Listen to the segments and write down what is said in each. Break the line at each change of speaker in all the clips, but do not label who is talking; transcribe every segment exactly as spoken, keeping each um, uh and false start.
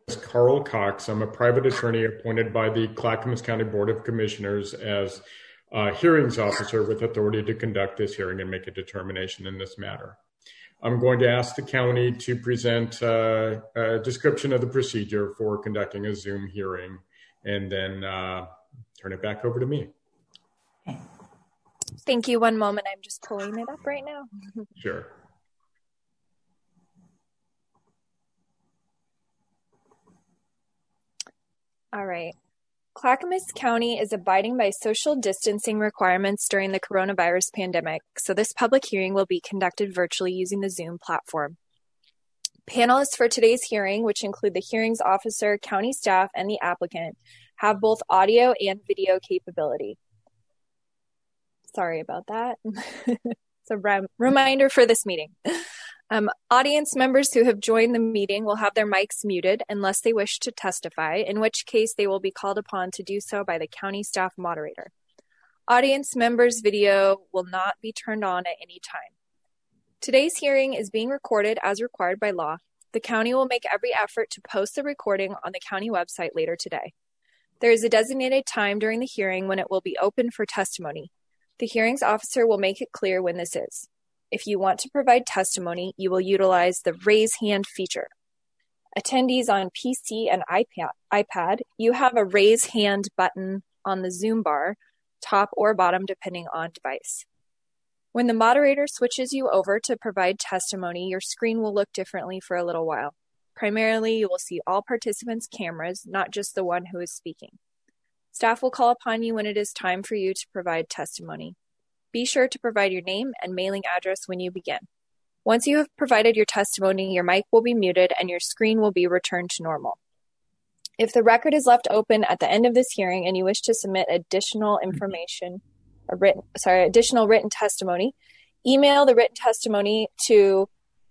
Carl Cox. I'm a private attorney appointed by the Clackamas County Board of Commissioners as a hearings officer with authority to conduct this hearing and make a determination in this matter. I'm going to ask the county to present uh, a description of the procedure for conducting a Zoom hearing and then uh, turn it back over to me.
Thank you. One moment. I'm just pulling it up right now.
Sure.
All right. Clackamas County is abiding by social distancing requirements during the coronavirus pandemic, so this public hearing will be conducted virtually using the Zoom platform. Panelists for today's hearing, which include the hearings officer, county staff, and the applicant, have both audio and video capability. Sorry about that. It's a rem- reminder for this meeting. Um, audience members who have joined the meeting will have their mics muted unless they wish to testify, in which case they will be called upon to do so by the county staff moderator. Audience members' video will not be turned on at any time. Today's hearing is being recorded as required by law. The county will make every effort to post the recording on the county website later today. There is a designated time during the hearing when it will be open for testimony. The hearings officer will make it clear when this is. If you want to provide testimony, you will utilize the raise hand feature. Attendees on P C and iPad, iPad, you have a raise hand button on the Zoom bar, top or bottom depending on device. When the moderator switches you over to provide testimony, your screen will look differently for a little while. Primarily, you will see all participants' cameras, not just the one who is speaking. Staff will call upon you when it is time for you to provide testimony. Be sure to provide your name and mailing address when you begin. Once you have provided your testimony, your mic will be muted and your screen will be returned to normal. If the record is left open at the end of this hearing and you wish to submit additional information, a written, sorry, additional written testimony, email the written testimony to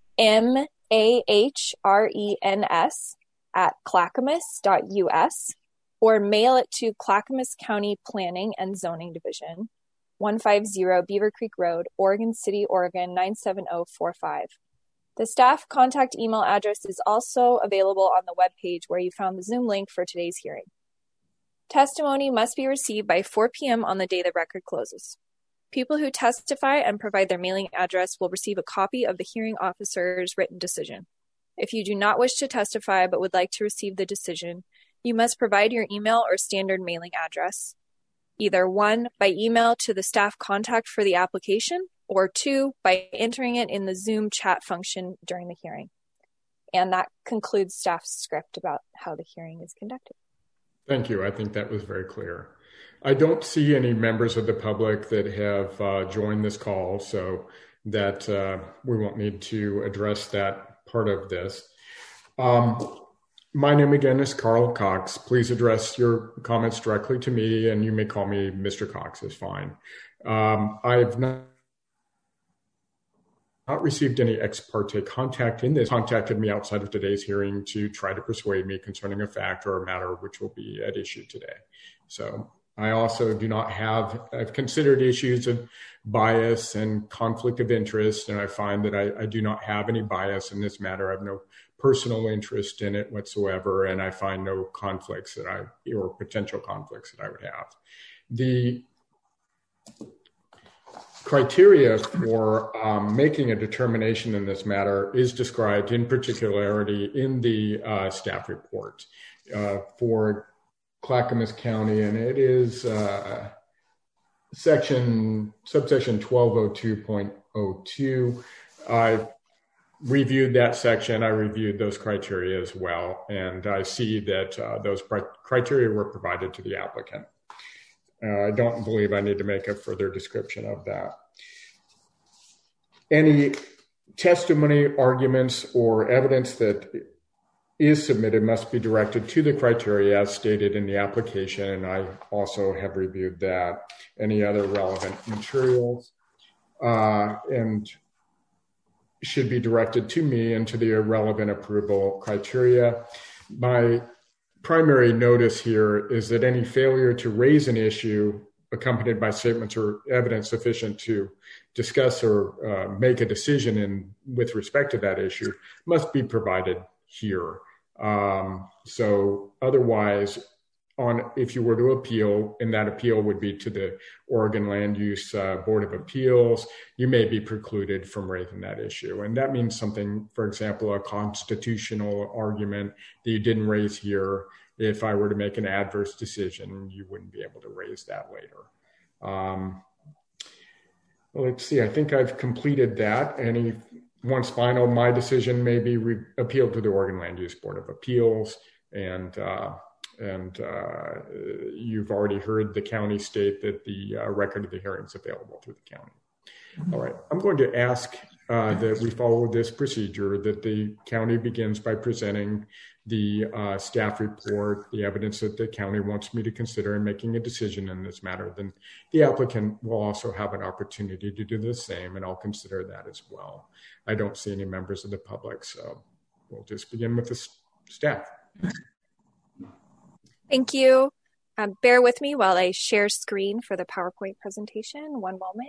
M A H R E N S at clackamas dot U S or mail it to Clackamas County Planning and Zoning Division, one fifty Beaver Creek Road, Oregon City, Oregon, nine seven zero four five. The staff contact email address is also available on the webpage where you found the Zoom link for today's hearing. Testimony must be received by four p.m. on the day the record closes. People who testify and provide their mailing address will receive a copy of the hearing officer's written decision. If you do not wish to testify but would like to receive the decision, you must provide your email or standard mailing address. Either one, by email to the staff contact for the application, or two, by entering it in the Zoom chat function during the hearing. And that concludes staff's script about how the hearing is conducted.
Thank you. I think that was very clear. I don't see any members of the public that have uh, joined this call, so that uh, we won't need to address that part of this. Um, My name again is Carl Cox. Please address your comments directly to me, and you may call me Mister Cox, is fine. Um, I've not, not received any ex parte contact in this, contacted me outside of today's hearing to try to persuade me concerning a fact or a matter which will be at issue today. So I also do not have, I've considered issues of bias and conflict of interest, and I find that I, I do not have any bias in this matter. I have no personal interest in it whatsoever, and I find no conflicts that I, or potential conflicts that I would have. The criteria for um, making a determination in this matter is described in particularity in the uh, staff report uh, for Clackamas County, and it is uh, section, subsection twelve oh two point oh two. I reviewed that section. I reviewed those criteria as well, and I see that uh, those criteria were provided to the applicant. Uh, I don't believe I need to make a further description of that. Any testimony, arguments, or evidence that is submitted must be directed to the criteria as stated in the application, and I also have reviewed that. Any other relevant materials uh, and should be directed to me and to the relevant approval criteria. My primary notice here is that any failure to raise an issue accompanied by statements or evidence sufficient to discuss or uh, make a decision in with respect to that issue must be provided here. Um, so otherwise, on if you were to appeal, and that appeal would be to the Oregon Land Use uh, Board of Appeals, you may be precluded from raising that issue. And that means something, for example, a constitutional argument that you didn't raise here. If I were to make an adverse decision, you wouldn't be able to raise that later. Um, well, let's see, I think I've completed that. Any once final, my decision may be re- appealed to the Oregon Land Use Board of Appeals, and uh, And uh, you've already heard the county state that the uh, record of the hearing is available through the county. All right, I'm going to ask uh, that we follow this procedure, that the county begins by presenting the uh, staff report, the evidence that the county wants me to consider in making a decision in this matter. Then the applicant will also have an opportunity to do the same, and I'll consider that as well. I don't see any members of the public, so we'll just begin with the s- staff.
Thank you. Um, bear with me while I share screen for the PowerPoint presentation. One moment.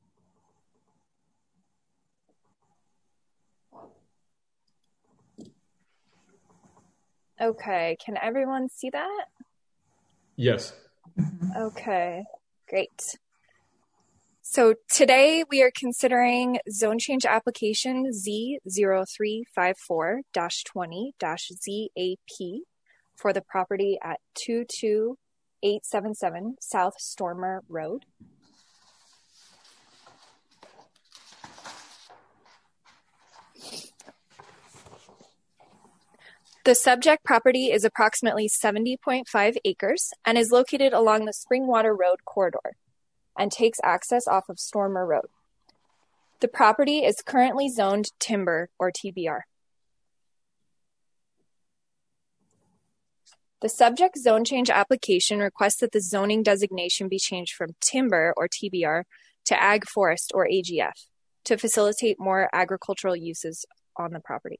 Okay, can everyone see that?
Yes.
Okay, great. So today we are considering zone change application Z zero three five four dash twenty dash Z A P for the property at two two eight seven seven South Stormer Road. The subject property is approximately seventy point five acres and is located along the Springwater Road corridor and takes access off of Stormer Road. The property is currently zoned timber or T B R. The subject zone change application requests that the zoning designation be changed from timber or T B R to ag forest or A G F to facilitate more agricultural uses on the property.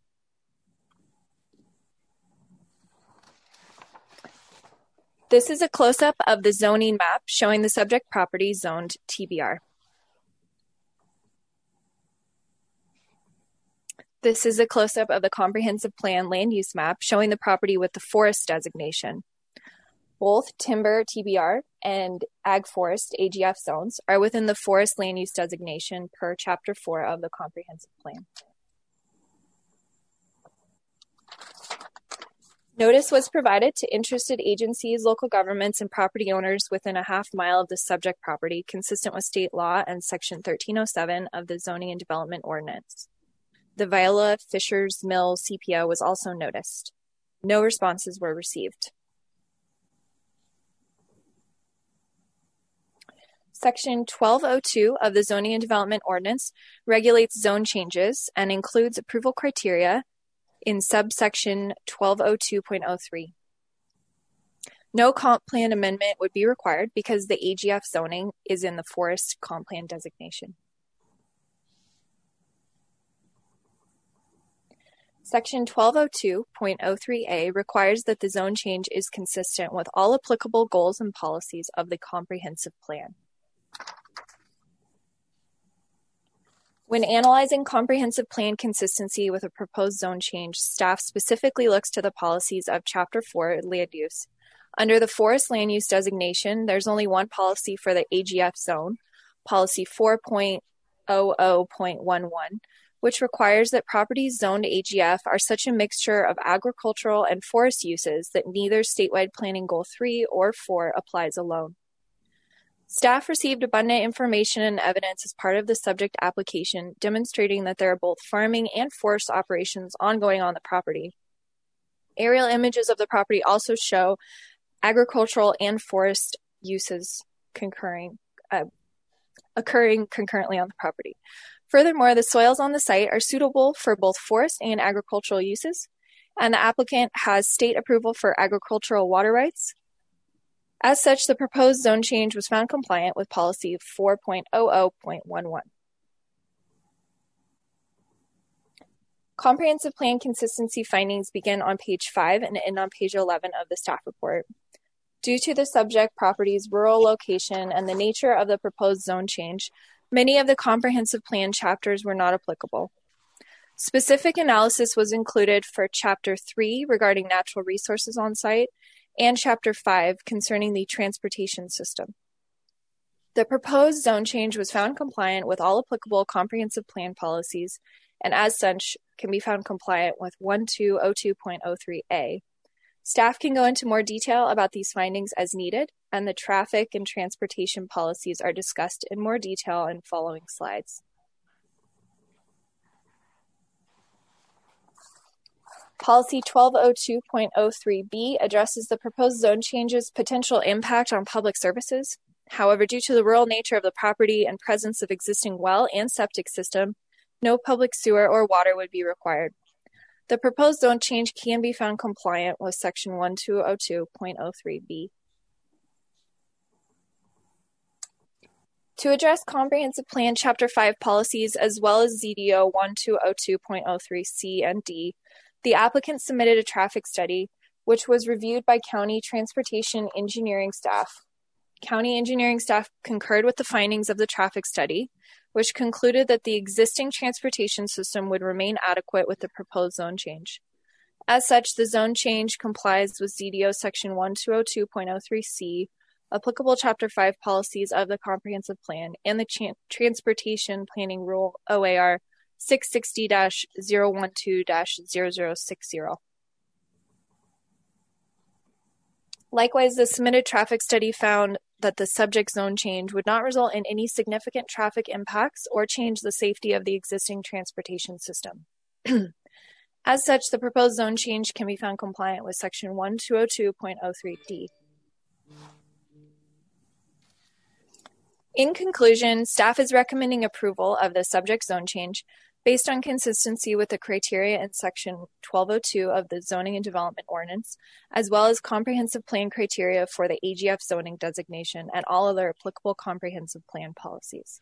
This is a close-up of the zoning map showing the subject property zoned T B R. This is a close-up of the comprehensive plan land use map showing the property with the forest designation. Both timber T B R and ag forest A G F zones are within the forest land use designation per chapter four of the comprehensive plan. Notice was provided to interested agencies, local governments, and property owners within a half mile of the subject property, consistent with state law and section thirteen oh seven of the Zoning and Development Ordinance. The Viola Fishers Mill C P O was also noticed. No responses were received. Section twelve oh two of the Zoning and Development Ordinance regulates zone changes and includes approval criteria in subsection twelve oh two point oh three. No comp plan amendment would be required because the A G F zoning is in the forest comp plan designation. Section twelve oh two point oh three A requires that the zone change is consistent with all applicable goals and policies of the comprehensive plan. When analyzing comprehensive plan consistency with a proposed zone change, staff specifically looks to the policies of Chapter four land use. Under the forest land use designation, there's only one policy for the A G F zone, policy four point oh oh point one one, which requires that properties zoned A G F are such a mixture of agricultural and forest uses that neither statewide planning goal three or four applies alone. Staff received abundant information and evidence as part of the subject application, demonstrating that there are both farming and forest operations ongoing on the property. Aerial images of the property also show agricultural and forest uses concurring, uh, occurring concurrently on the property. Furthermore, the soils on the site are suitable for both forest and agricultural uses, and the applicant has state approval for agricultural water rights. As such, the proposed zone change was found compliant with policy four point oh oh point one one. Comprehensive plan consistency findings begin on page five and end on page eleven of the staff report. Due to the subject property's rural location and the nature of the proposed zone change, many of the comprehensive plan chapters were not applicable. Specific analysis was included for Chapter three regarding natural resources on site and Chapter five concerning the transportation system. The proposed zone change was found compliant with all applicable comprehensive plan policies and as such can be found compliant with twelve oh two point oh three A. Staff can go into more detail about these findings as needed, and the traffic and transportation policies are discussed in more detail in following slides. Policy twelve oh two point oh three B addresses the proposed zone change's potential impact on public services. However, due to the rural nature of the property and presence of existing well and septic system, no public sewer or water would be required. The proposed zone change can be found compliant with Section twelve oh two point oh three B. To address Comprehensive Plan Chapter five policies as well as Z D O twelve oh two point oh three C and D, the applicant submitted a traffic study, which was reviewed by County Transportation Engineering staff. County engineering staff concurred with the findings of the traffic study, which concluded that the existing transportation system would remain adequate with the proposed zone change. As such, the zone change complies with Z D O Section twelve oh two point oh three C, applicable Chapter five policies of the Comprehensive Plan, and the Ch- Transportation Planning Rule O A R six sixty dash zero one two dash zero zero six zero. Likewise, the submitted traffic study found that the subject zone change would not result in any significant traffic impacts or change the safety of the existing transportation system. As such, the proposed zone change can be found compliant with Section twelve oh two point oh three D. In conclusion, staff is recommending approval of the subject zone change based on consistency with the criteria in Section twelve oh two of the Zoning and Development Ordinance, as well as comprehensive plan criteria for the A G F zoning designation and all other applicable comprehensive plan policies.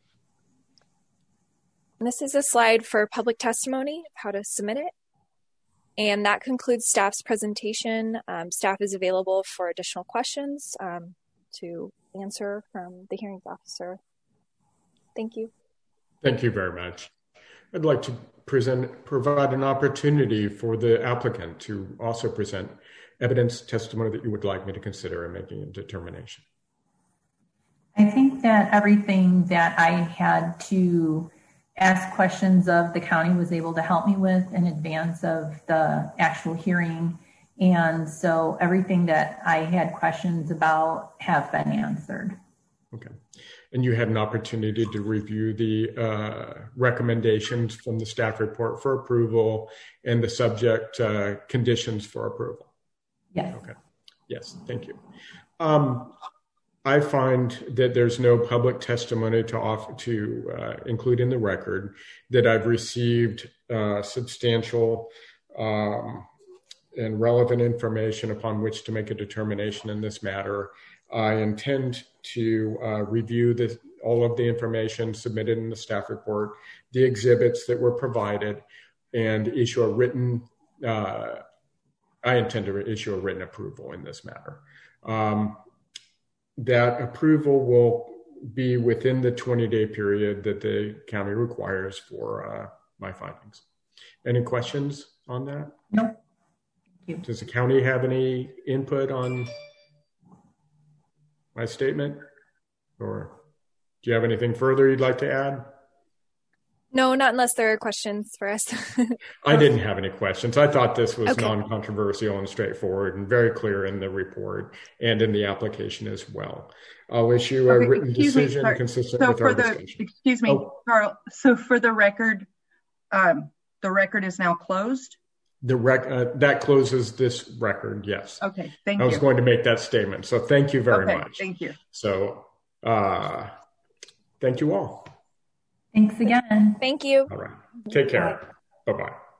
And this is a slide for public testimony, how to submit it. And that concludes staff's presentation. Um, staff is available for additional questions um, to answer from the hearings officer. Thank you.
Thank you very much. I'd like to present, provide an opportunity for the applicant to also present evidence, testimony that you would like me to consider in making a determination.
I think that everything that I had to ask questions of the county was able to help me with in advance of the actual hearing. And so everything that I had questions about have been answered.
Okay. And you had an opportunity to review the uh, recommendations from the staff report for approval and the subject uh, conditions for approval?
Yes.
Okay. Yes, thank you. Um, I find that there's no public testimony to offer to uh, include in the record, that I've received uh, substantial um, and relevant information upon which to make a determination in this matter. I intend to uh, review the, all of the information submitted in the staff report, the exhibits that were provided, and issue a written, uh, I intend to issue a written approval in this matter. Um, that approval will be within the twenty-day period that the county requires for uh, my findings. Any questions on that?
No. Thank you.
Does the county have any input on my statement? Or do you have anything further you'd like to add?
No, not unless there are questions for us.
I didn't have any questions. I thought this was
okay.
non-controversial and straightforward and very clear in the report and in the application as well. I'll issue a okay, written decision me, consistent
so
with
for
our
the,
discussion.
Excuse me, oh. Carl. So for the record, um, the record is now closed?
The rec uh, that closes this record, yes.
Okay, thank
I
you.
was going to make that statement. So thank you very
okay,
much.
Thank you.
So uh, thank you all.
Thanks again.
Thank you.
All right. Take care. Bye-bye.